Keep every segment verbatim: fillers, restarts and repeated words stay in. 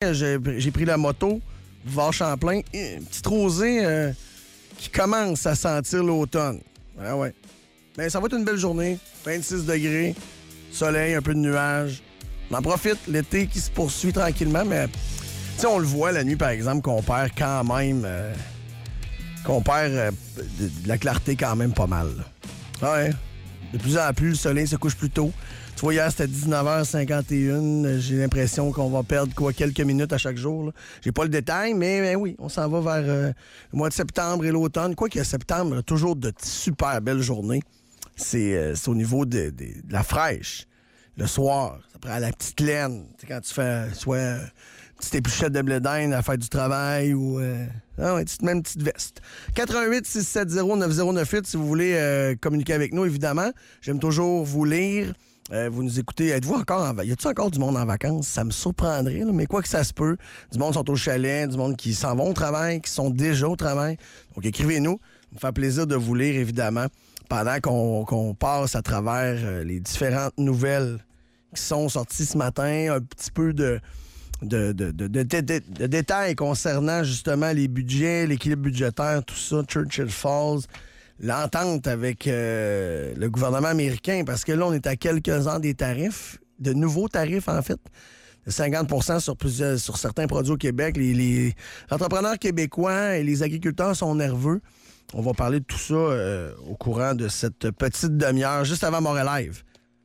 matin, j'ai, j'ai pris la moto, vers Champlain, une petite rosée euh, qui commence à sentir l'automne. Ah ouais. Ben, ça va être une belle journée, vingt-six degrés, soleil, un peu de nuages. On en profite, l'été qui se poursuit tranquillement, mais tu sais, on le voit la nuit, par exemple, qu'on perd quand même... Euh, qu'on perd euh, de, de la clarté quand même pas mal. Là. Ouais. De plus en plus, le soleil se couche plus tôt. Tu vois, hier, c'était dix-neuf heures cinquante et une. J'ai l'impression qu'on va perdre quoi quelques minutes à chaque jour. Là. J'ai pas le détail, mais, mais oui, on s'en va vers euh, le mois de septembre et l'automne. Quoi qu'il y a septembre, toujours de super belles journées. C'est, euh, c'est au niveau de, de, de la fraîche. Le soir, ça prend la petite laine. Tu sais, quand tu fais soit euh, une petite épluchette de blé d'Inde à faire du travail ou... Euh, ah ouais, tu te mets une petite veste. quatre un huit six sept zéro neuf zéro neuf huit si vous voulez euh, communiquer avec nous, évidemment. J'aime toujours vous lire. Euh, vous nous écoutez. Êtes-vous encore en vacances? Y a-t-il encore du monde en vacances? Ça me surprendrait, là, mais quoi que ça se peut. Du monde sont au chalet, du monde qui s'en vont au travail, qui sont déjà au travail. Donc, écrivez-nous. Ça me fait plaisir de vous lire, évidemment, pendant qu'on, qu'on passe à travers euh, les différentes nouvelles qui sont sorties ce matin. Un petit peu de... De, de, de, de, de, de, de détails concernant justement les budgets, l'équilibre budgétaire, tout ça, Churchill Falls, l'entente avec euh, le gouvernement américain, parce que là, on est à quelques ans des tarifs, de nouveaux tarifs en fait, de cinquante pour cent sur, plusieurs, sur certains produits au Québec. Les, les entrepreneurs québécois et les agriculteurs sont nerveux. On va parler de tout ça euh, au courant de cette petite demi-heure, juste avant Montréal Live,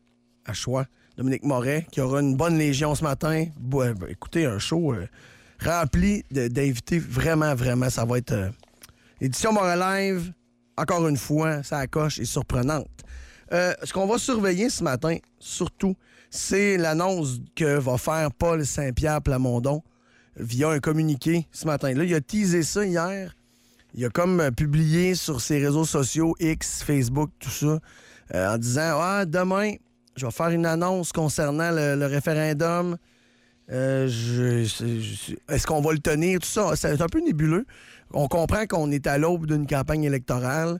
à Choix. Dominique Moret, qui aura une bonne légion ce matin. Bon, écoutez, un show euh, rempli de, d'invités. Vraiment, vraiment, ça va être... Euh, édition Montréal Live, encore une fois, ça coche et surprenante. Euh, ce qu'on va surveiller ce matin, surtout, c'est l'annonce que va faire Paul Saint-Pierre Plamondon via un communiqué ce matin. Là, il a teasé ça hier. Il a comme publié sur ses réseaux sociaux, X, Facebook, tout ça, euh, en disant « Ah, demain... je vais faire une annonce concernant le, le référendum. Euh, je, je, est-ce qu'on va le tenir? Tout ça, c'est un peu nébuleux. On comprend qu'on est à l'aube d'une campagne électorale.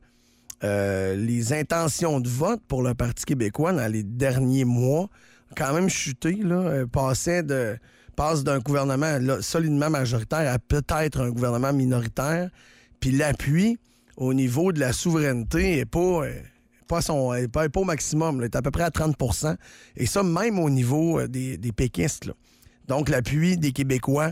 Euh, les intentions de vote pour le Parti québécois dans les derniers mois ont quand même chuté. Là, passaient de, passent d'un gouvernement là, solidement majoritaire à peut-être un gouvernement minoritaire. Puis l'appui au niveau de la souveraineté n'est pas... Pas, son, pas, pas au maximum, là, est à peu près à trente pour cent. Et ça, même au niveau euh, des, des péquistes. Là. Donc, l'appui des Québécois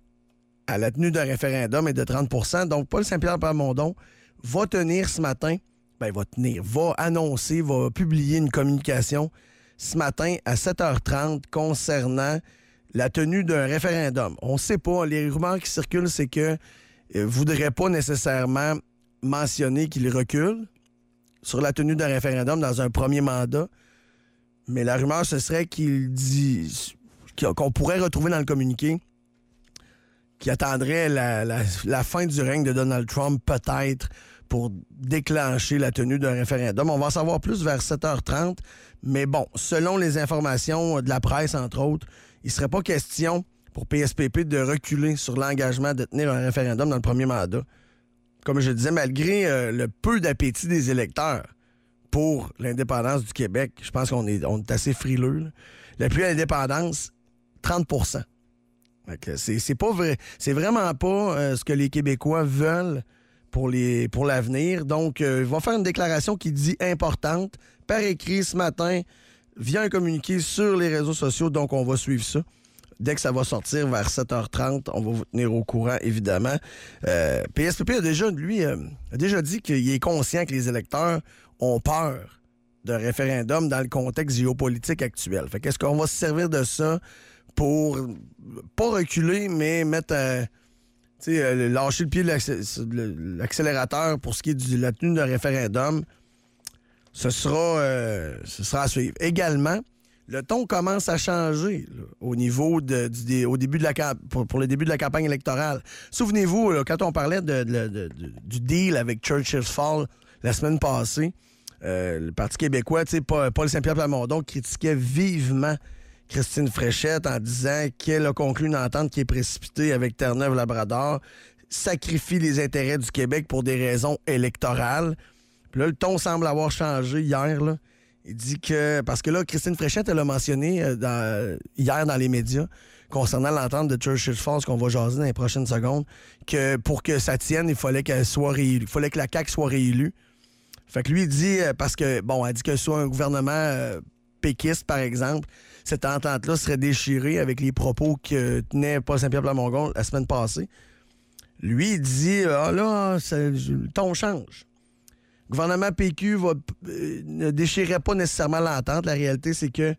à la tenue d'un référendum est de trente pour cent. Donc, Paul Saint-Pierre Plamondon va tenir ce matin, ben, va tenir, va annoncer, va publier une communication ce matin à sept heures trente concernant la tenue d'un référendum. On ne sait pas. Les rumeurs qui circulent, c'est que ne euh, voudrait pas nécessairement mentionner qu'il recule sur la tenue d'un référendum dans un premier mandat. Mais la rumeur, ce serait qu'il dit qu'on pourrait retrouver dans le communiqué qui attendrait la, la, la fin du règne de Donald Trump, peut-être, pour déclencher la tenue d'un référendum. On va en savoir plus vers sept heures trente. Mais bon, selon les informations de la presse, entre autres, il ne serait pas question pour P S P P de reculer sur l'engagement de tenir un référendum dans le premier mandat. Comme je disais, malgré euh, le peu d'appétit des électeurs pour l'indépendance du Québec, je pense qu'on est, on est assez frileux. Là. L'appui à l'indépendance, trente pour cent. Donc, c'est, c'est, pas vrai, c'est vraiment pas euh, ce que les Québécois veulent pour, les, pour l'avenir. Donc, euh, il va faire une déclaration qui dit importante, par écrit ce matin, via un communiqué sur les réseaux sociaux. Donc, on va suivre ça. Dès que ça va sortir vers sept heures trente, on va vous tenir au courant, évidemment. Euh, P S P P a déjà, lui, euh, a déjà dit qu'il est conscient que les électeurs ont peur d'un référendum dans le contexte géopolitique actuel. Fait qu'est-ce qu'on va se servir de ça pour pas reculer, mais mettre, euh, tu sais, euh, lâcher le pied de l'accélérateur pour ce qui est de la tenue d'un référendum? Ce sera, euh, ce sera à suivre. Également, le ton commence à changer là, au niveau de, du, au début de la pour, pour le début de la campagne électorale. Souvenez-vous, là, quand on parlait de, de, de, de, du deal avec Churchill Falls la semaine passée, euh, le Parti québécois, Paul Saint-Pierre Plamondon critiquait vivement Christine Fréchette en disant qu'elle a conclu une entente qui est précipitée avec Terre-Neuve-Labrador, sacrifie les intérêts du Québec pour des raisons électorales. Puis là, le ton semble avoir changé hier, là. Il dit que... Parce que là, Christine Fréchette, elle a mentionné euh, dans, hier dans les médias concernant l'entente de Churchill Falls qu'on va jaser dans les prochaines secondes, que pour que ça tienne, il fallait qu'elle soit réélue. Il fallait que la C A Q soit réélue. Fait que lui, il dit, parce que, bon, elle dit que ce soit un gouvernement euh, péquiste, par exemple, cette entente-là serait déchirée avec les propos que tenait Paul Saint-Pierre Plamondon la semaine passée. Lui, il dit, ah là, ça, le ton change. Le gouvernement P Q va, euh, ne déchirait pas nécessairement l'entente. La réalité, c'est que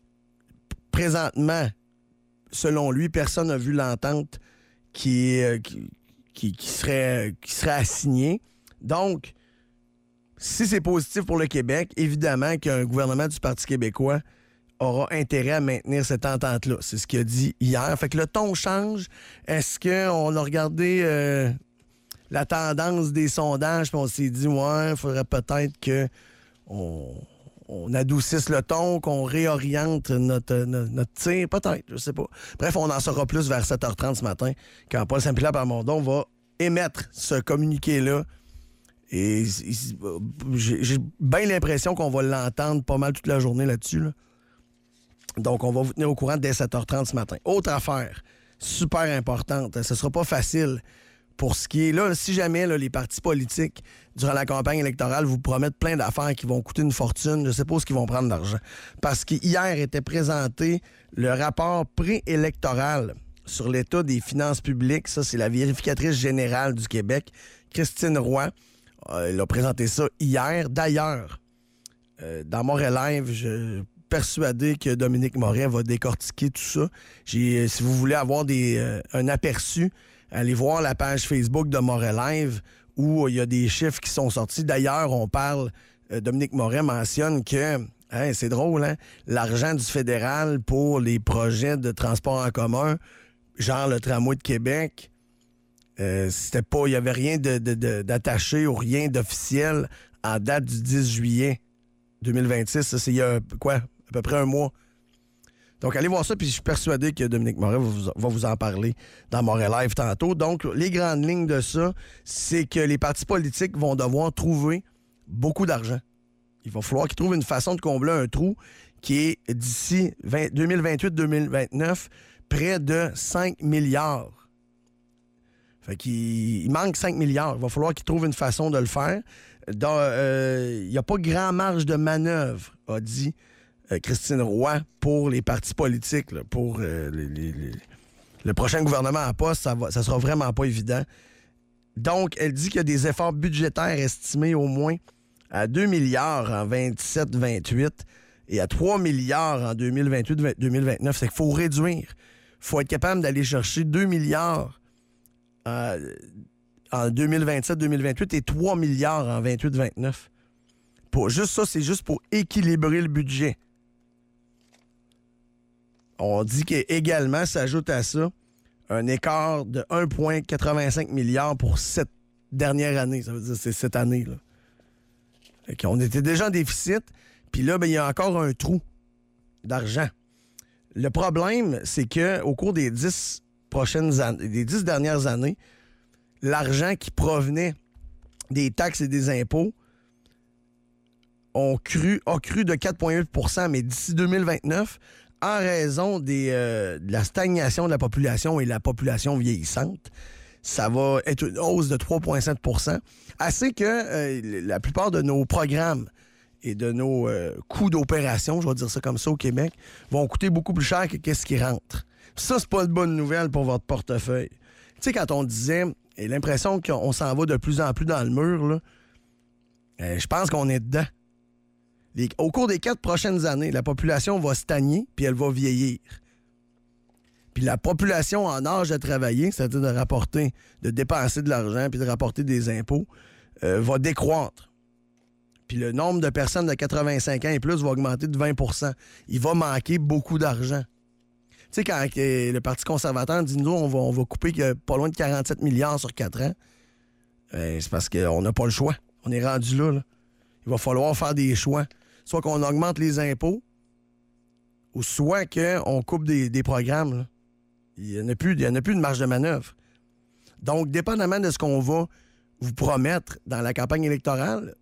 présentement, selon lui, personne n'a vu l'entente qui, euh, qui, qui, qui, serait, qui serait assignée. Donc, si c'est positif pour le Québec, évidemment qu'un gouvernement du Parti québécois aura intérêt à maintenir cette entente-là. C'est ce qu'il a dit hier. Fait que le ton change. Est-ce qu'on a regardé euh, la tendance des sondages puis on s'est dit, ouais, il faudrait peut-être que on, on adoucisse le ton, qu'on réoriente notre, notre, notre tir? Peut-être, je sais pas. Bref, on en saura plus vers sept heures trente ce matin quand Paul Saint-Pierre Plamondon va émettre ce communiqué-là. Et j'ai, j'ai bien l'impression qu'on va l'entendre pas mal toute la journée là-dessus, là. Donc, on va vous tenir au courant dès sept heures trente ce matin. Autre affaire, super importante, ce sera pas facile pour ce qui est là. Si jamais là, les partis politiques, durant la campagne électorale, vous promettent plein d'affaires qui vont coûter une fortune, je sais pas où ils vont prendre l'argent. Parce qu'hier était présenté le rapport préélectoral sur l'état des finances publiques. Ça, c'est la vérificatrice générale du Québec, Christine Roy. Euh, elle a présenté ça hier. D'ailleurs, euh, dans Montréal Live, je persuadé que Dominique Morin va décortiquer tout ça. J'ai, si vous voulez avoir des, euh, un aperçu, allez voir la page Facebook de Montréal Live où il y a des chiffres qui sont sortis. D'ailleurs, on parle, euh, Dominique Morin mentionne que, hein, c'est drôle, hein, l'argent du fédéral pour les projets de transport en commun, genre le tramway de Québec, euh, c'était pas, il n'y avait rien de, de, de, d'attaché ou rien d'officiel en date du dix juillet deux mille vingt-six. Ça, c'est il y a quoi? À peu près un mois. Donc, allez voir ça, puis je suis persuadé que Dominique Morin va vous, va vous en parler dans Montréal Live tantôt. Donc, les grandes lignes de ça, c'est que les partis politiques vont devoir trouver beaucoup d'argent. Il va falloir qu'ils trouvent une façon de combler un trou qui est d'ici deux mille vingt-huit deux mille vingt-neuf près de cinq milliards. Fait qu'il il manque cinq milliards. Il va falloir qu'ils trouvent une façon de le faire. Il n'y euh, a pas grand marge de manœuvre, a dit Christine Roy, pour les partis politiques, là, pour euh, les, les, les, le prochain gouvernement en poste, ça va, ça sera vraiment pas évident. Donc, elle dit qu'il y a des efforts budgétaires estimés au moins à deux milliards en vingt-sept vingt-huit et à trois milliards en deux mille vingt-huit deux mille vingt-neuf. C'est qu'il faut réduire. Il faut être capable d'aller chercher deux milliards en, en deux mille vingt-sept deux mille vingt-huit et trois milliards en vingt-huit vingt-neuf. Pour, juste ça, c'est juste pour équilibrer le budget. On dit qu'également s'ajoute à ça un écart de un virgule quatre-vingt-cinq milliards pour cette dernière année. Ça veut dire que c'est cette année, là. Fait qu'on était déjà en déficit, puis là, ben, il y a encore un trou d'argent. Le problème, c'est qu'au cours des dix prochaines années, des dix dernières années, l'argent qui provenait des taxes et des impôts ont cru, a cru de quatre virgule huit pour cent, mais d'ici deux mille vingt-neuf, en raison des, euh, de la stagnation de la population et de la population vieillissante, ça va être une hausse de trois virgule sept pour cent. Assez que euh, la plupart de nos programmes et de nos euh, coûts d'opération, je vais dire ça comme ça au Québec, vont coûter beaucoup plus cher que qu'est-ce qui rentre. Ça, c'est pas une bonne nouvelle pour votre portefeuille. Tu sais, quand on disait, et l'impression qu'on s'en va de plus en plus dans le mur, là, euh, je pense qu'on est dedans. Les, au cours des quatre prochaines années, la population va stagner puis elle va vieillir. Puis la population en âge de travailler, c'est-à-dire de rapporter, de dépenser de l'argent puis de rapporter des impôts, euh, va décroître. Puis le nombre de personnes de quatre-vingt-cinq ans et plus va augmenter de vingt pour cent. Il va manquer beaucoup d'argent. Tu sais, quand euh, le Parti conservateur dit, nous, on va, on va couper que pas loin de quarante-sept milliards sur quatre ans, euh, c'est parce qu'on n'a pas le choix. On est rendu là, là. Il va falloir faire des choix. Soit qu'on augmente les impôts, ou soit qu'on coupe des, des programmes. Là. Il n'y en a plus, il n'y en a plus de marge de manœuvre. Donc, dépendamment de ce qu'on va vous promettre dans la campagne électorale,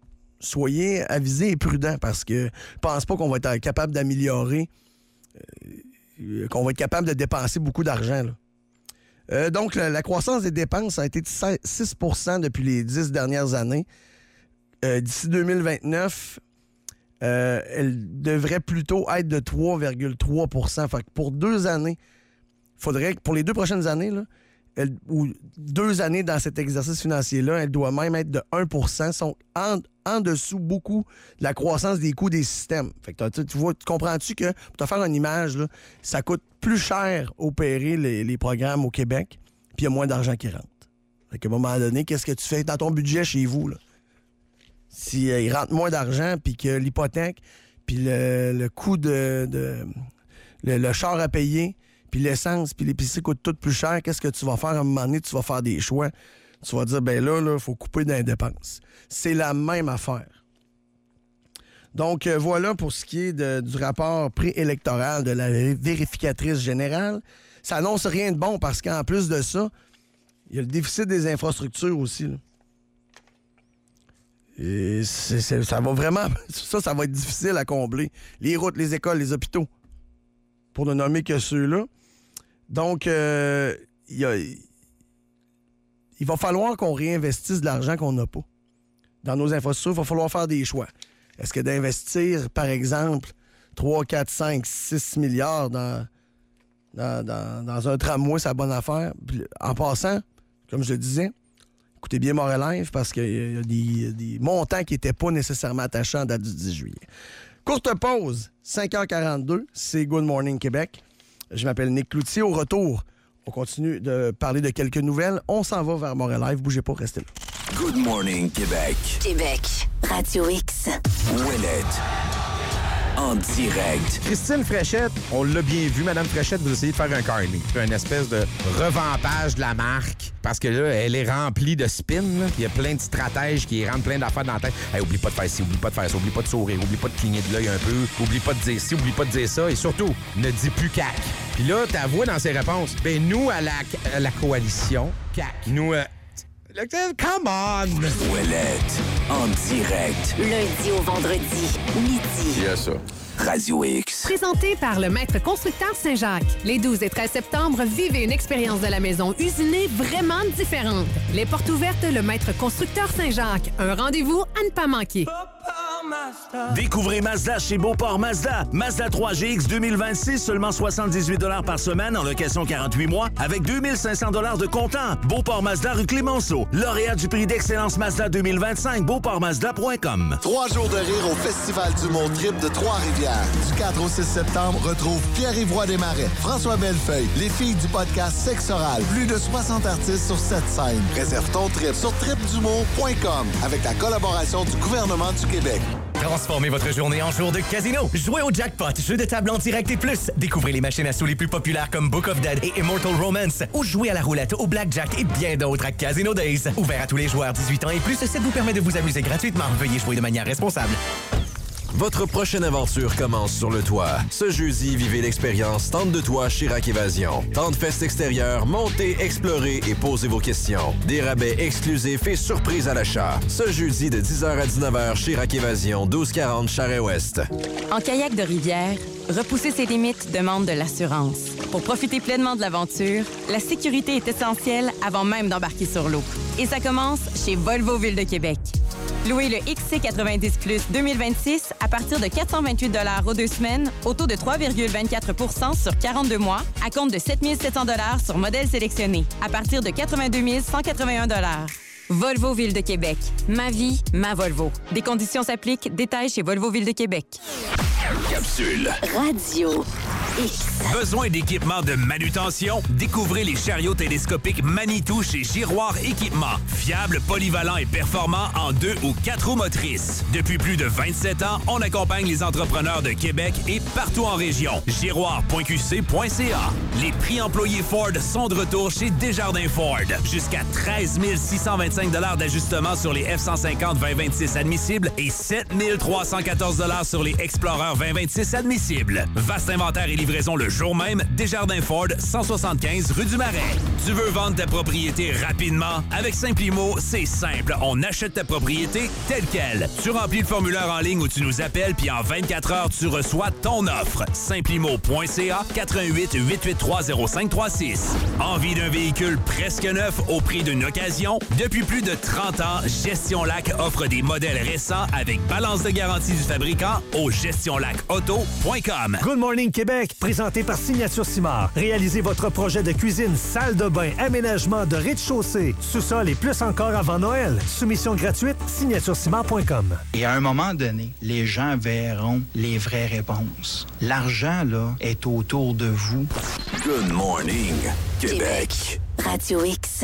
soyez avisés et prudents parce que je pense pas qu'on va être capable d'améliorer euh, qu'on va être capable de dépenser beaucoup d'argent. Là. Euh, donc, la, la croissance des dépenses a été de six pour cent depuis les dix dernières années. Euh, d'ici deux mille vingt-neuf, euh, elle devrait plutôt être de trois virgule trois pour cent. Fait que pour deux années, il faudrait que pour les deux prochaines années, là, elle, ou deux années dans cet exercice financier-là, elle doit même être de un pour cent, sont en, en dessous beaucoup de la croissance des coûts des systèmes. Fait que tu, tu, vois, tu comprends-tu que pour te faire une image, là, ça coûte plus cher opérer les, les programmes au Québec, puis il y a moins d'argent qui rentre. Fait qu'à un moment donné, qu'est-ce que tu fais dans ton budget chez vous, là? Si euh, il rentre moins d'argent, puis que l'hypothèque, puis le, le coût de, de le, le char à payer, puis l'essence, puis l'épicerie coûtent tout plus cher, qu'est-ce que tu vas faire à un moment donné? Tu vas faire des choix. Tu vas dire, ben là, il faut couper dans les dépenses. C'est la même affaire. Donc, euh, voilà pour ce qui est de, du rapport préélectoral de la vérificatrice générale. Ça annonce rien de bon parce qu'en plus de ça, il y a le déficit des infrastructures aussi, là. Et c'est, c'est, ça va vraiment... Ça, ça va être difficile à combler. Les routes, les écoles, les hôpitaux, pour ne nommer que ceux-là. Donc, euh, y a, il va falloir qu'on réinvestisse de l'argent qu'on n'a pas. Dans nos infrastructures, il va falloir faire des choix. Est-ce que d'investir, par exemple, trois, quatre, cinq, six milliards dans, dans, dans, dans un tramway, c'est la bonne affaire? Puis, en passant, comme je le disais, écoutez bien Montréal Live parce qu'il y a des, des montants qui n'étaient pas nécessairement attachants à date du dix juillet. Courte pause, cinq heures quarante-deux, c'est Good Morning Québec. Je m'appelle Nick Cloutier. Au retour, on continue de parler de quelques nouvelles. On s'en va vers Montréal Live. Bougez pas, restez là. Good Morning Québec. Québec, Radio X. Ouellette. En direct. Christine Fréchette, on l'a bien vu, Madame Fréchette, vous essayez de faire un carnet. Une espèce de revampage de la marque. Parce que là, elle est remplie de spin. Là. Il y a plein de stratèges qui rentrent plein d'affaires dans la tête. Hey, oublie pas de faire ci, oublie pas de faire ça, oublie pas de sourire, oublie pas de cligner de l'œil un peu, oublie pas de dire ci, oublie pas de dire ça. Et surtout, ne dis plus C A Q. Puis là, t'avoues dans ses réponses, ben nous, à la, à la coalition, C A Q. Nous, euh, come on! Ouellette. En direct. Lundi au vendredi, midi. Il y a ça. Radio X. Présenté par le Maître Constructeur Saint-Jacques. Les douze et treize septembre, vivez une expérience de la maison usinée vraiment différente. Les portes ouvertes, le Maître Constructeur Saint-Jacques. Un rendez-vous à ne pas manquer. Découvrez Mazda chez Beauport Mazda. Mazda trois G X deux mille vingt-six, seulement soixante-dix-huit dollars par semaine en location quarante-huit mois avec deux mille cinq cents dollars de comptant. Beauport Mazda rue Clémenceau. Lauréat du prix d'excellence Mazda deux mille vingt-cinq. Beauport Mazda point com. Trois jours de rire au Festival du Mont Trip de Trois-Rivières. Du quatre au six septembre, retrouve Pierre-Yves Roy Desmarais, François Bellefeuille, les filles du podcast Sexe Oral. Plus de soixante artistes sur cette scène. Réserve ton trip sur trip du mont point com avec la collaboration du gouvernement du Québec. Transformez votre journée en jour de casino. Jouez au jackpot, jeu de table en direct et plus. Découvrez les machines à sous les plus populaires comme Book of Dead et Immortal Romance. Ou jouez à la roulette, au blackjack et bien d'autres à Casino Days. Ouvert à tous les joueurs dix-huit ans et plus, ça vous permet de vous amuser gratuitement. Veuillez jouer de manière responsable. Votre prochaine aventure commence sur le toit. Ce jeudi, vivez l'expérience Tente de toit Chirac Évasion. Tente fest extérieure, montez, explorez et posez vos questions. Des rabais exclusifs et surprises à l'achat. Ce jeudi de dix heures à dix-neuf heures, Chirac Évasion, douze quarante Charest-Ouest. En kayak de rivière, repousser ses limites demande de l'assurance. Pour profiter pleinement de l'aventure, la sécurité est essentielle avant même d'embarquer sur l'eau. Et ça commence chez Volvo Ville de Québec. Louez le X C quatre-vingt-dix Plus deux mille vingt-six à partir de quatre cent vingt-huit dollars aux deux semaines, au taux de trois virgule vingt-quatre pour cent sur quarante-deux mois, à compte de sept mille sept cents dollars sur modèle sélectionné, à partir de quatre-vingt-deux mille cent quatre-vingt-un dollars. Volvo Ville de Québec. Ma vie, ma Volvo. Des conditions s'appliquent. Détails chez Volvo Ville de Québec. Capsule. Radio X. Besoin d'équipement de manutention? Découvrez les chariots télescopiques Manitou chez Giroir Équipement. Fiable, polyvalent et performant en deux ou quatre roues motrices. Depuis plus de vingt-sept ans, on accompagne les entrepreneurs de Québec et partout en région. giroir point q c point c a. Les prix employés Ford sont de retour chez Desjardins Ford. Jusqu'à treize mille six cent vingt-cinq dollars d'ajustement sur les F cent cinquante vingt vingt-six admissibles et sept mille trois cent quatorze dollars sur les Explorer vingt vingt-six admissibles. Vaste inventaire et livraison livraison le jour même, Desjardins Ford, cent soixante-quinze rue du Marais. Tu veux vendre ta propriété rapidement? Avec Simplimo, c'est simple. On achète ta propriété telle quelle. Tu remplis le formulaire en ligne ou tu nous appelles, puis en vingt-quatre heures, tu reçois ton offre. Simplimo point c a, quatre un huit, huit huit trois, zéro cinq trois six. Envie d'un véhicule presque neuf au prix d'une occasion? Depuis plus de trente ans, Gestion Lac offre des modèles récents avec balance de garantie du fabricant au gestion lac auto point com. Good Morning Québec, présenté par Signature Simard. Réalisez votre projet de cuisine, salle de bain, aménagement de rez-de-chaussée, sous-sol et plus encore avant Noël. Soumission gratuite, signature simard point com. Et à un moment donné, les gens verront les vraies réponses. L'argent, là, est autour de vous. Good Morning Québec. Québec. Radio X.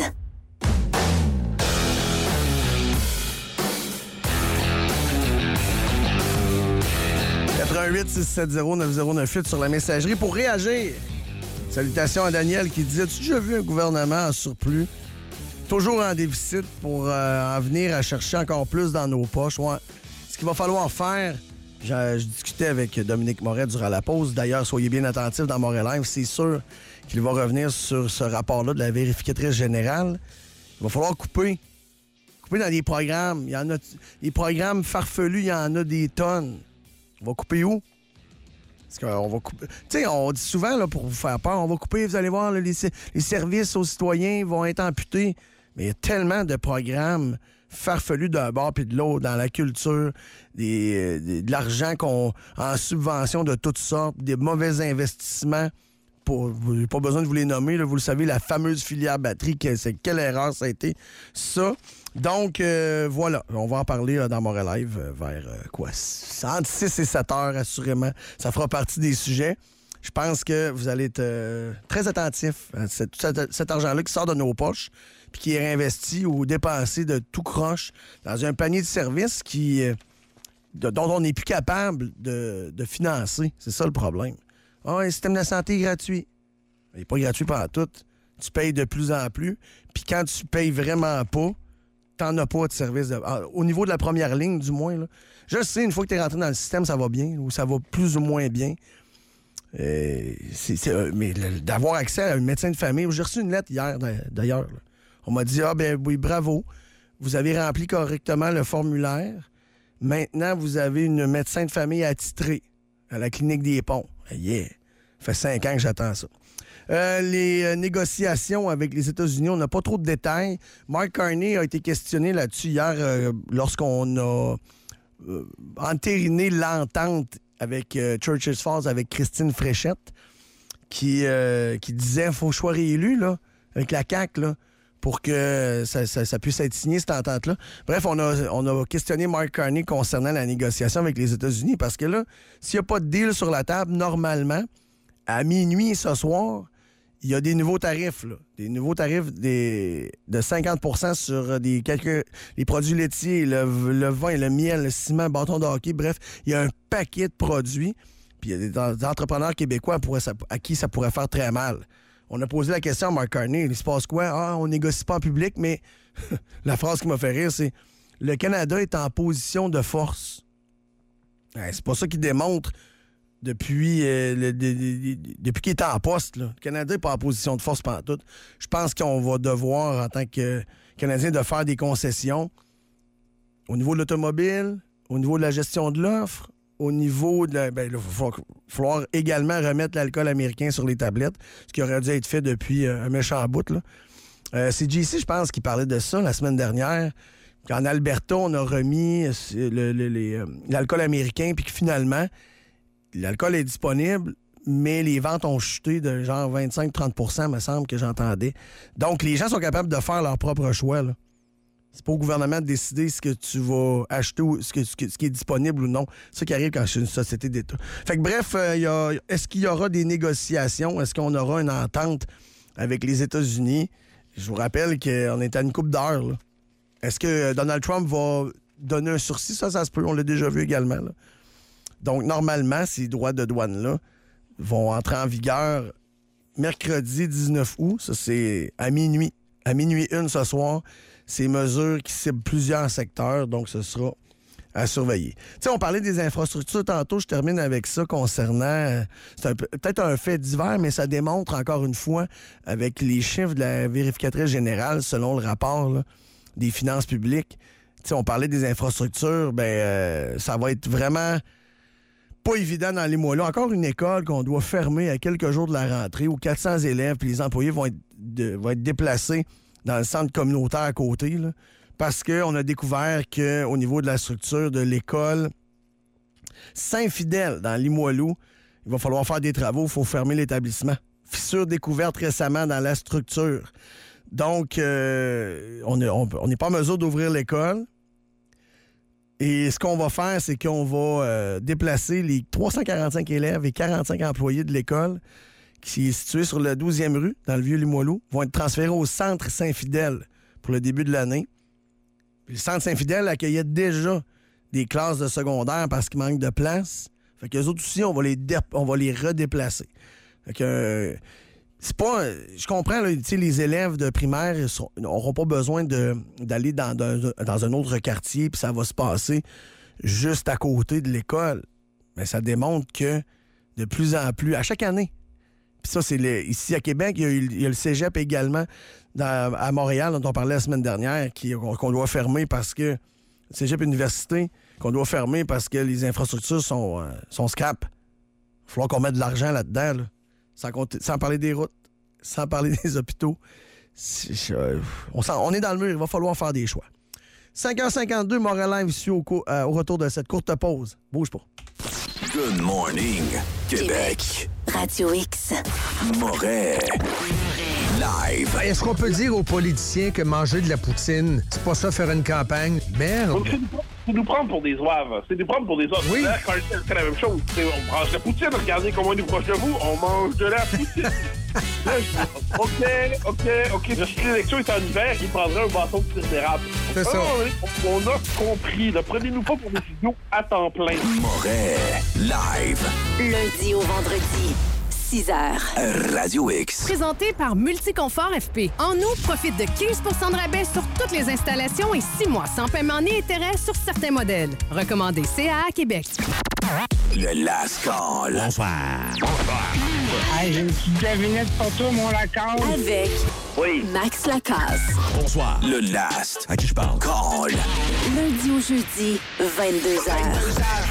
quatre un huit, six sept zéro, neuf zéro neuf huit sur la messagerie pour réagir. Salutations à Daniel qui disait: as-tu déjà vu un gouvernement en surplus, toujours en déficit, pour euh, en venir à chercher encore plus dans nos poches? Ouais. Ce qu'il va falloir faire, je, je discutais avec Dominique Moret durant la pause. D'ailleurs, soyez bien attentifs dans Montréal Live. C'est sûr qu'il va revenir sur ce rapport-là de la vérificatrice générale. Il va falloir couper. Couper dans des programmes. Il y en a des programmes farfelus, il y en a des tonnes. On va couper où? Parce qu'on va couper. Tu sais, on dit souvent, là, pour vous faire peur, on va couper, vous allez voir, là, les, les services aux citoyens vont être amputés. Mais il y a tellement de programmes farfelus d'un bord puis de l'autre, dans la culture, des, des, de l'argent qu'on en subvention de toutes sortes, des mauvais investissements. Pour, pas besoin de vous les nommer, là, vous le savez, la fameuse filière batterie, que, c'est, quelle erreur ça a été, ça. Donc, euh, voilà, on va en parler là, dans Montréal Live euh, vers euh, quoi, entre six et sept heures, assurément. Ça fera partie des sujets. Je pense que vous allez être euh, très attentifs à cet, cet, cet argent-là qui sort de nos poches puis qui est réinvesti ou dépensé de tout croche dans un panier de services qui, euh, de, dont on n'est plus capable de, de financer. C'est ça le problème. Ah, un système de santé est gratuit. Il n'est pas gratuit pendant tout. Tu payes de plus en plus. Puis quand tu payes vraiment pas, t'en as pas de service. De... Ah, au niveau de la première ligne, du moins. Là. Je sais, une fois que tu es rentré dans le système, ça va bien, ou ça va plus ou moins bien. Euh, c'est, c'est, euh, mais le, d'avoir accès à un médecin de famille, j'ai reçu une lettre hier, d'ailleurs. Là. On m'a dit, ah ben oui, bravo, vous avez rempli correctement le formulaire. Maintenant, vous avez une médecin de famille attitrée à la clinique des Ponts. Yeah! Ça fait cinq ans que j'attends ça. Euh, les euh, négociations avec les États-Unis, on n'a pas trop de détails. Mark Carney a été questionné là-dessus hier euh, lorsqu'on a euh, entériné l'entente avec euh, Churchill's Falls, avec Christine Fréchette, qui, euh, qui disait qu'il faut que je sois réélu là, avec la C A Q, là, pour que ça, ça, ça puisse être signé, cette entente-là. Bref, on a, on a questionné Mark Carney concernant la négociation avec les États-Unis, parce que là, s'il n'y a pas de deal sur la table, normalement, à minuit ce soir, il y a des nouveaux tarifs, là. Des nouveaux tarifs des, de cinquante pour cent sur des, quelques, les produits laitiers, le, le vin, le miel, le ciment, le bâton de hockey. Bref, il y a un paquet de produits. Puis il y a des, des entrepreneurs québécois pourraient, à qui ça pourrait faire très mal. On a posé la question à Mark Carney. Il se passe quoi? Ah, on négocie pas en public, mais la phrase qui m'a fait rire, c'est « Le Canada est en position de force. » C'est pas ça qu'il démontre depuis, euh, le, de, de, de, depuis qu'il est en poste. Là. Le Canada n'est pas en position de force pendant tout. Je pense qu'on va devoir, en tant que Canadien, de faire des concessions au niveau de l'automobile, au niveau de la gestion de l'offre, au niveau de la... Ben, il va falloir également remettre l'alcool américain sur les tablettes, ce qui aurait dû être fait depuis euh, un méchant bout. Là. Euh, c'est J C, je pense, qui parlait de ça la semaine dernière. En Alberta, on a remis le, le, les, euh, l'alcool américain, puis que finalement, l'alcool est disponible, mais les ventes ont chuté de genre vingt-cinq à trente pour cent, me semble que j'entendais. Donc, les gens sont capables de faire leur propre choix. Là. C'est pas au gouvernement de décider ce que tu vas acheter ou ce, que, ce, que, ce qui est disponible ou non. C'est ça qui arrive quand c'est une société d'État. Fait que bref, euh, y a, est-ce qu'il y aura des négociations? Est-ce qu'on aura une entente avec les États-Unis? Je vous rappelle qu'on est à une couple d'heures. Là. Est-ce que Donald Trump va donner un sursis? Ça, ça se peut. On l'a déjà vu également. Là. Donc, normalement, ces droits de douane-là vont entrer en vigueur mercredi dix-neuf août. Ça, c'est à minuit. À minuit une ce soir. Ces mesures qui ciblent plusieurs secteurs. Donc, ce sera à surveiller. Tu sais, on parlait des infrastructures tantôt, je termine avec ça concernant... Euh, c'est un peu, peut-être un fait divers, mais ça démontre encore une fois, avec les chiffres de la vérificatrice générale, selon le rapport là, des finances publiques, tu sais, on parlait des infrastructures, ben euh, ça va être vraiment pas évident dans les mois-là. Encore une école qu'on doit fermer à quelques jours de la rentrée où quatre cents élèves, puis les employés vont être, de, vont être déplacés dans le centre communautaire à côté, là. Parce qu'on a découvert qu'au niveau de la structure de l'école Saint-Fidèle, dans Limoilou, il va falloir faire des travaux, il faut fermer l'établissement. Fissure découverte récemment dans la structure. Donc, euh, on n'est on, on pas en mesure d'ouvrir l'école. Et ce qu'on va faire, c'est qu'on va euh, déplacer les trois cent quarante-cinq élèves et quarante-cinq employés de l'école qui est située sur la douzième rue, dans le Vieux-Limoilou, vont être transférés au centre Saint-Fidèle pour le début de l'année. Puis le centre Saint-Fidèle accueillait déjà des classes de secondaire parce qu'il manque de place. Fait qu'eux autres aussi, on va les, dé- on va les redéplacer. Fait que euh, c'est pas... Je comprends, là, les élèves de primaire n'auront pas besoin de, d'aller dans, dans, dans un autre quartier puis ça va se passer juste à côté de l'école. Mais ça démontre que de plus en plus, à chaque année, puis ça, c'est le, ici à Québec, il y a, eu, il y a le cégep également dans, à Montréal, dont on parlait la semaine dernière, qui, qu'on doit fermer parce que... Le cégep université, qu'on doit fermer parce que les infrastructures sont, euh, sont scrap. Il va falloir qu'on mette de l'argent là-dedans, là, sans, compter, sans parler des routes, sans parler des hôpitaux. C'est, euh, on, on est dans le mur, il va falloir faire des choix. cinq heures cinquante-deux, Montréal Live ici au, co- euh, au retour de cette courte pause. Bouge pas. Good morning, Québec. Radio X. Montréal. Live. Est-ce qu'on peut dire aux politiciens que manger de la poutine, c'est pas ça faire une campagne? Merde! C'est nous prendre pour des oives. C'est nous prendre pour des oives. Oui. Là, quand c'est la même chose. C'est, on mange de la poutine. Regardez comment on est proche de vous. On mange de la poutine. Là, je, OK, OK, OK. Je suis l'élection est en hiver. Il prendrait un bâton de tir d'érable. C'est ah, ça. On, on a compris. Là. Prenez-nous pas pour des idiots à temps plein. Montréal. Live. Lundi au vendredi. six heures. Radio X. Présenté par Multiconfort F P. En août, profite de quinze pour cent de rabais sur toutes les installations et six mois sans paiement ni intérêt sur certains modèles. Recommandé C A A Québec. Le Last Call. Bonsoir. Bonsoir. Hey, j'ai une petite devinette pour toi, mon Lacasse. Avec oui. Max Lacasse. Bonsoir. Le Last. À qui je parle? Call. Lundi au jeudi, vingt-deux heures.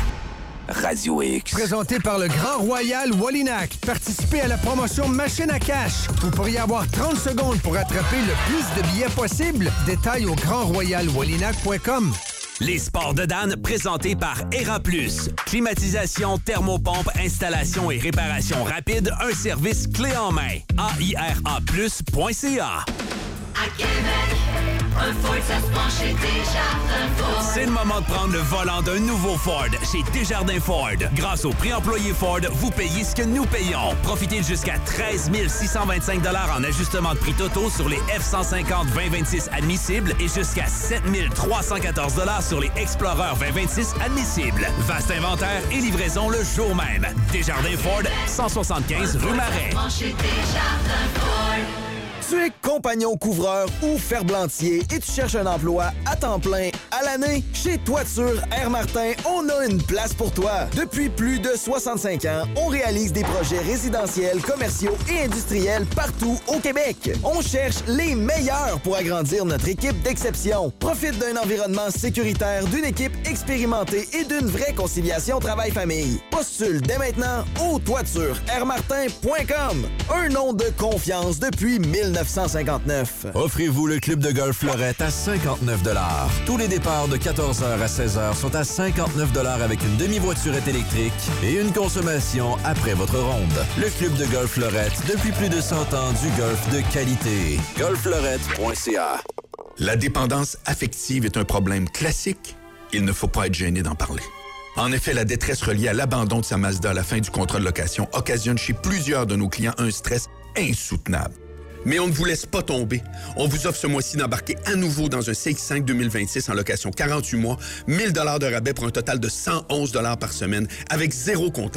Radio X. Présenté par le Grand Royal Wallinac. Participez à la promotion Machine à cash. Vous pourriez avoir trente secondes pour attraper le plus de billets possible. Détails au grand royal wallinac point com. Les sports de Dan, présentés par Aira Plus. Climatisation, thermopompe, installation et réparation rapide, un service clé en main. A I R A plus point C A. À Québec, un Ford, ça se prend chez Desjardins Ford. C'est le moment de prendre le volant d'un nouveau Ford chez Desjardins Ford. Grâce au prix employé Ford, vous payez ce que nous payons. Profitez de jusqu'à treize mille six cent vingt-cinq dollars en ajustement de prix totaux sur les F cent cinquante vingt vingt-six admissibles et jusqu'à sept mille trois cent quatorze dollars sur les Explorer vingt vingt-six admissibles. Vaste inventaire et livraison le jour même. Desjardins Ford, cent soixante-quinze rue Marais. Chez Desjardins Ford. Tu es compagnon couvreur ou ferblantier et tu cherches un emploi à temps plein à l'année? Chez Toiture Air Martin, on a une place pour toi. Depuis plus de soixante-cinq ans, on réalise des projets résidentiels, commerciaux et industriels partout au Québec. On cherche les meilleurs pour agrandir notre équipe d'exception. Profite d'un environnement sécuritaire, d'une équipe expérimentée et d'une vraie conciliation travail-famille. Postule dès maintenant au toiture air martin point com. Un nom de confiance depuis mille neuf cent cinquante-neuf. Offrez-vous le club de golf Fleurette à cinquante-neuf dollars. Tous les départs de quatorze heures à seize heures sont à cinquante-neuf dollars avec une demi-voiturette électrique et une consommation après votre ronde. Le club de golf Fleurette, depuis plus de cent ans, du golf de qualité. golf fleurette point c a. La dépendance affective est un problème classique. Il ne faut pas être gêné d'en parler. En effet, la détresse reliée à l'abandon de sa Mazda à la fin du contrat de location occasionne chez plusieurs de nos clients un stress insoutenable. Mais on ne vous laisse pas tomber. On vous offre ce mois-ci d'embarquer à nouveau dans un C X cinq deux mille vingt-six en location quarante-huit mois, mille dollars de rabais pour un total de cent onze dollars par semaine avec zéro comptant.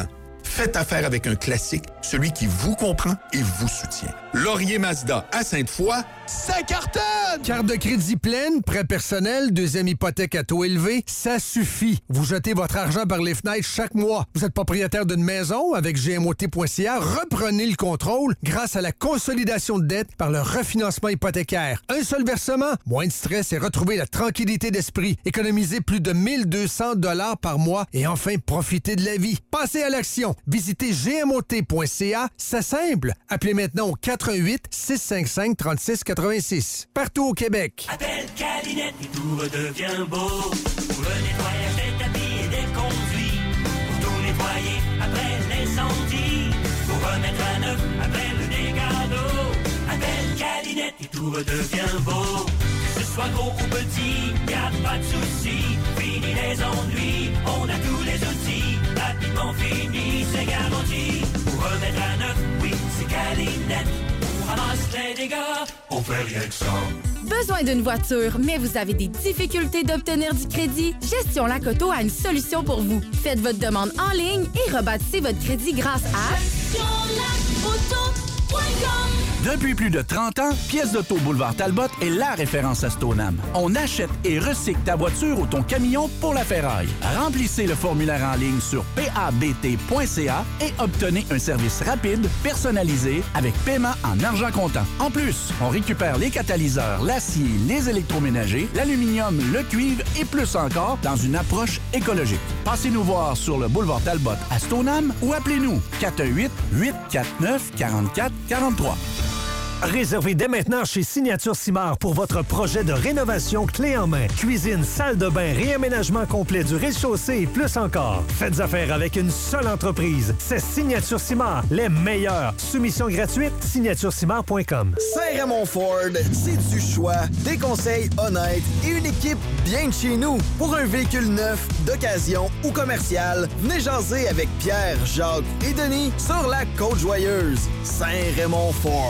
Faites affaire avec un classique, celui qui vous comprend et vous soutient. Laurier Mazda à Sainte-Foy, ça cartonne! Carte de crédit pleine, prêt personnel, deuxième hypothèque à taux élevé, ça suffit. Vous jetez votre argent par les fenêtres chaque mois. Vous êtes propriétaire d'une maison avec G M O T point C A, reprenez le contrôle grâce à la consolidation de dette par le refinancement hypothécaire. Un seul versement, moins de stress et retrouvez la tranquillité d'esprit. Économisez plus de mille deux cents dollars par mois et enfin profitez de la vie. Passez à l'action. Visitez G M O T point C A, c'est simple. Appelez maintenant au quatre un huit, six cinq cinq, trois six huit six. Partout au Québec. Appelle Calinette et tout redevient beau. Pour le nettoyage des tapis et des conduits. Pour tout nettoyer après l'incendie. Pour remettre à neuf après le dégât d'eau. Appelle Calinette et tout redevient beau. Que ce soit gros ou petit, y a pas de souci. Fini les ennuis, on a tous les outils. Rapidement fini, c'est garanti. Pour remettre à neuf, oui, c'est Calinette. On ramasse les dégâts, on fait rien que ça. Besoin d'une voiture, mais vous avez des difficultés d'obtenir du crédit? Gestion Lac-Auto a une solution pour vous. Faites votre demande en ligne et rebâtissez votre crédit grâce à gestion lac auto point com. Depuis plus de trente ans, Pièces d'auto Boulevard Talbot est la référence à Stoneham. On achète et recycle ta voiture ou ton camion pour la ferraille. Remplissez le formulaire en ligne sur p a b t point c a et obtenez un service rapide, personnalisé, avec paiement en argent comptant. En plus, on récupère les catalyseurs, l'acier, les électroménagers, l'aluminium, le cuivre et plus encore dans une approche écologique. Passez-nous voir sur le Boulevard Talbot à Stoneham ou appelez-nous quatre un huit, huit quatre neuf, quatre quatre quatre trois. Réservez dès maintenant chez Signature Simard pour votre projet de rénovation clé en main. Cuisine, salle de bain, réaménagement complet du rez-de-chaussée et plus encore. Faites affaire avec une seule entreprise. C'est Signature Simard, les meilleurs. Soumission gratuite, signature simard point com. Saint-Raymond Ford, c'est du choix, des conseils honnêtes et une équipe bien de chez nous. Pour un véhicule neuf, d'occasion ou commercial, venez jaser avec Pierre, Jacques et Denis sur la Côte-Joyeuse. Saint-Raymond Ford.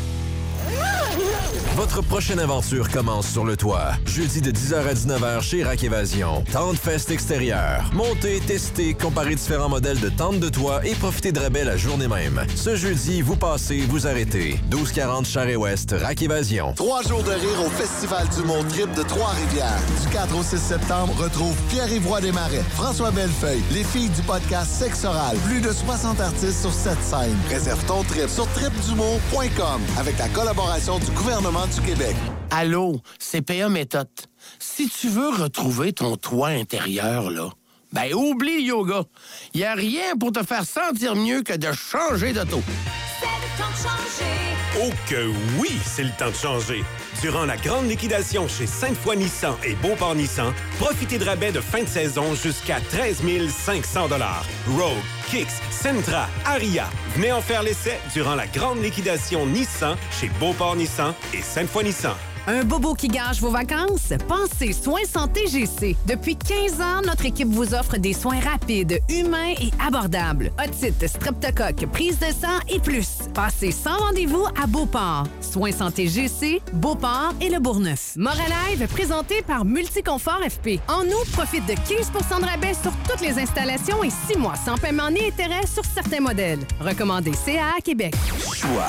Votre prochaine aventure commence sur le toit. Jeudi de dix heures à dix-neuf heures chez Rack Évasion. Tente Fest extérieur. Montez, testez, comparez différents modèles de tentes de toit et profitez de rabais la journée même. Ce jeudi, vous passez, vous arrêtez. douze quarante Charest-Ouest, Rack Évasion. Trois jours de rire au Festival du Mont Trip de Trois-Rivières. Du quatre au six septembre, retrouve Pierre-Yvroy Desmarais, François Bellefeuille, les filles du podcast Sexe Oral. Plus de soixante artistes sur cette scène. Réserve ton trip sur trip du mont point com avec la collaboration du gouvernement du Québec. Allô, C P A Méthode. Si tu veux retrouver ton toit intérieur, là, ben oublie le yoga. Il n'y a rien pour te faire sentir mieux que de changer d'auto. C'est le temps de changer. Oh que oui, c'est le temps de changer. Durant la grande liquidation chez Sainte-Foy Nissan et Beauport Nissan, profitez de rabais de fin de saison jusqu'à treize mille cinq cents dollars. Rogue, Kicks, Sentra, Aria. Venez en faire l'essai durant la grande liquidation Nissan chez Beauport Nissan et Sainte-Foy Nissan. Un bobo qui gâche vos vacances? Pensez Soins Santé G C. Depuis quinze ans, notre équipe vous offre des soins rapides, humains et abordables. Otite, streptocoque, prise de sang et plus. Passez sans rendez-vous à Beauport. Soins Santé G C, Beauport et le Bourgneuf. Moralive, présenté par Multiconfort F P. En août, profite de quinze pour cent de rabais sur toutes les installations et six mois sans paiement ni intérêt sur certains modèles. Recommandé C A A Québec. Choix.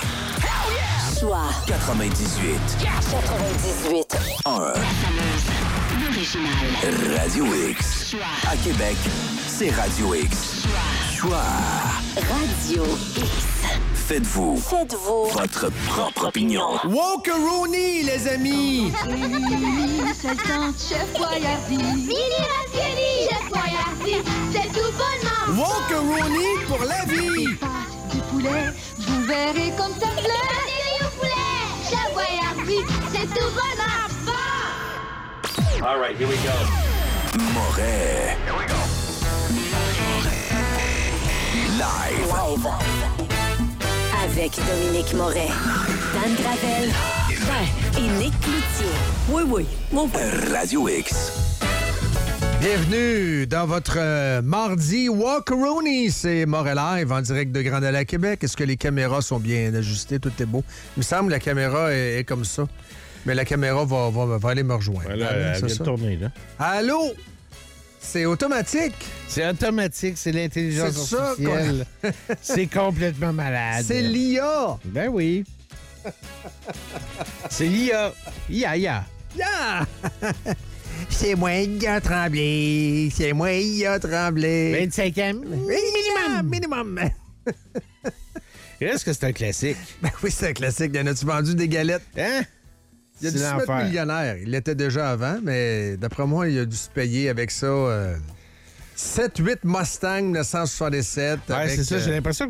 Choix. quatre-vingt-dix-huit. quatre-vingt-dix-huit. un. L'original. Radio X. À Québec, c'est Radio X. Choix. Radio X. Faites-vous. Faites-vous. Votre propre opinion. Walkeroni, les amis! C'est le temps de Chef Boyardee. Fini Ravioli, Chef Boyardee. C'est tout bonnement. Walkeroni pour la vie! Du poulet, vous verrez comme ça plaît. Ravioli au poulet, Chef Boyardee. C'est tout bonnement. Bon. All right, here we go. Moret. Here we go. Live. Live. Avec Dominique Moret, Dan Gravel, Ben et Nick Cloutier. Oui, oui, mon père. Radio X. Bienvenue dans votre euh, mardi Walkeroni. C'est Moret Live en direct de Grand Allée à Québec. Est-ce que les caméras sont bien ajustées? Tout est beau. Il me semble que la caméra est, est comme ça. Mais la caméra va, va, va aller me rejoindre. Voilà, Allô, elle c'est vient ça? de tourner, là. Allô? C'est automatique. C'est automatique, c'est l'intelligence C'est ça artificielle. C'est complètement malade. C'est l'I A. Ben oui. C'est l'I A. I A, I A. Yeah! C'est moi, I A Tremblay. C'est moi, I A Tremblay. vingt-cinq ans. Minimum. Minimum. Est-ce que c'est un classique? Ben oui, c'est un classique. Y en a-tu vendu des galettes? Hein? Il a dû C'est se mettre l'enfer. millionnaire. Il l'était déjà avant, mais d'après moi, il a dû se payer avec ça euh, sept huit Mustang mille neuf cent soixante-dix-sept. Ouais, avec, c'est ça. J'ai euh, l'impression que